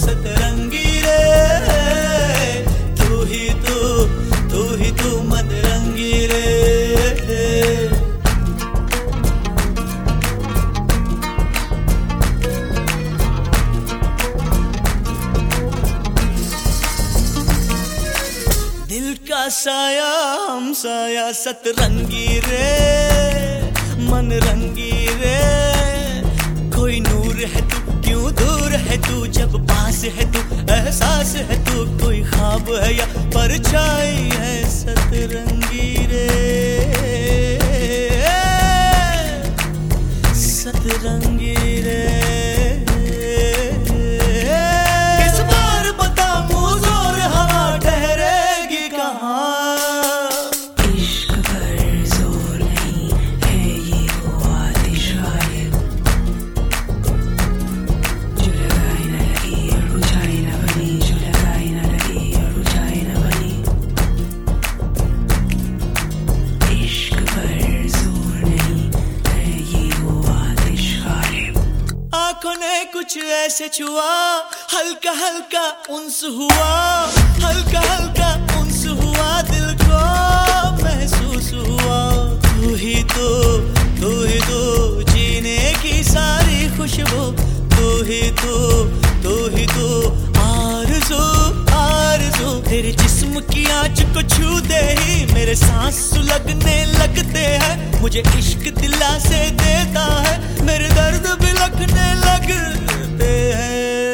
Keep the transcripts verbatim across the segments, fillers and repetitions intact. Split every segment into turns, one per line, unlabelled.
सतरंगी रे, तू ही तू, तू ही तू मनरंगी रे। दिल का साया हम साया सतरंगी रे, मन रंगी रे। कोई नूर है तू, क्यों दूर है तू, जब पास है तू एहसास है तू। कोई ख्वाब है या परछाई है सतरंगी रे, सतरंगी रे। आँखों ने कुछ ऐसे छुआ, हल्का हल्का उन्स हुआ, हल्का हल्का उन्स हुआ, दिल को महसूस हुआ। तू ही तो, तू ही तो जीने की सारी खुशबू, तू ही तो, तू ही तो आरज़ू आरज़ू। तेरे जिस्म की आँच को छूते ही मेरे सांस सुलगने लगते हैं। मुझे इश्क दिलासे देता है, मेरे दर्द भी लगने लगते हैं।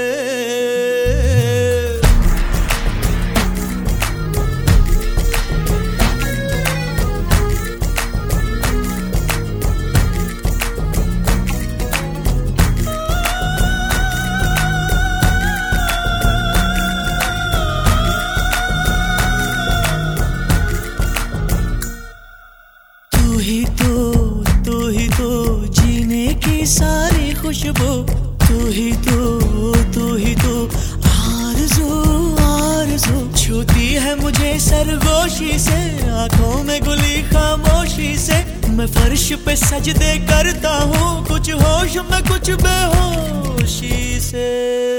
तू ही तो, तू ही तो जीने की सारी खुशबू, तू ही तो, तू ही तो आरज़ू आरज़ू। छूती है मुझे सरगोशी से, आंखों में गुली खामोशी से। मैं फर्श पे सजदे करता हूँ, कुछ होश में कुछ बेहोशी से।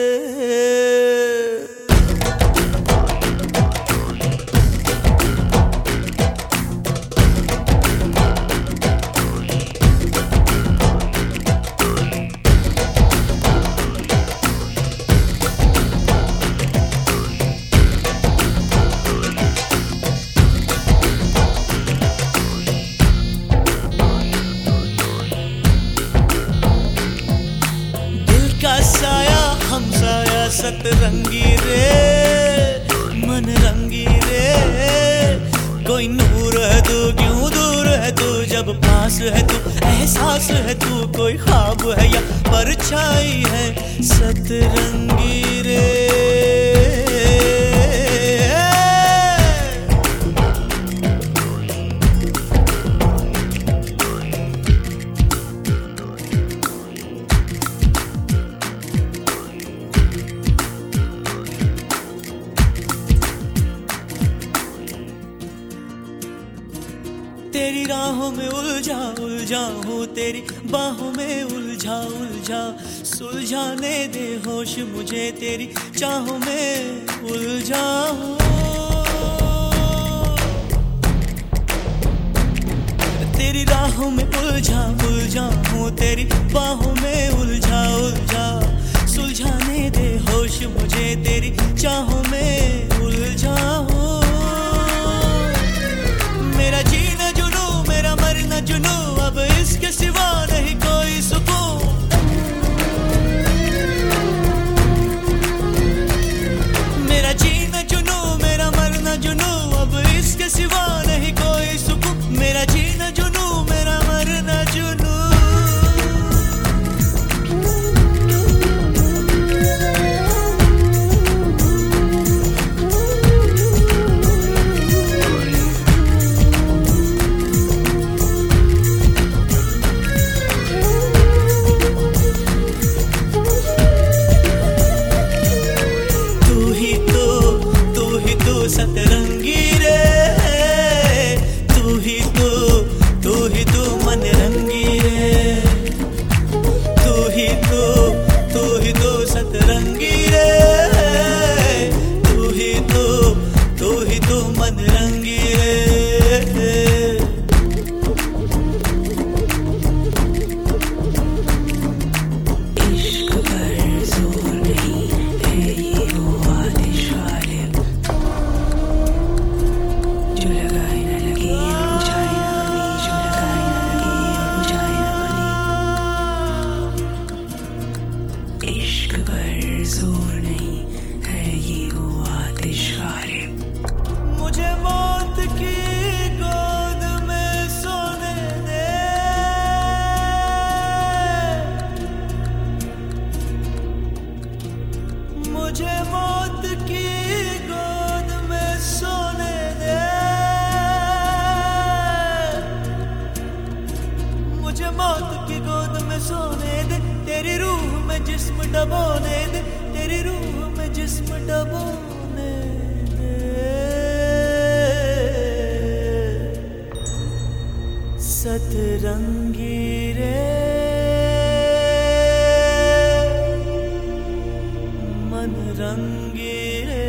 का साया हम साया सतरंगी रे, मन रंगी रे। कोई नूर है तू, क्यों दूर है तू, जब पास है तू एहसास है तू। कोई ख्वाब है या परछाई है सतरंगी रे। तेरी राहों में उलझा उलझा हूँ, तेरी बाहों में उलझा उलझा। सुलझाने दे होश मुझे, तेरी चाहों में उलझा हूँ। तेरी राहों में उलझा उलझा हूँ, तेरी बाहों में उलझा उलझा। सुलझाने दे होश मुझे, तेरी चाहों में उलझा हूँ। मेरा जीना जुनू, मेरा मरना जुनू, अब इसके सिवा नहीं कोई सुकून। मेरा जीना जुनू, मेरा मरना जुनू, अब इसके सिवा नहीं कोई सुकून। मेरा जीना जुनू, मेरा मरना जुनू। मुझे मौत की गोद में सोने दे, मुझे मौत की गोद में सोने दे, तेरी रूह में जिस्म डबोने दे, तेरी रूह में जिस्म डबोने दे। सतरंगी रे मन रंगी रे,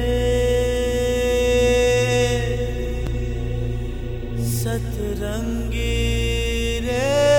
सतरंगी रे।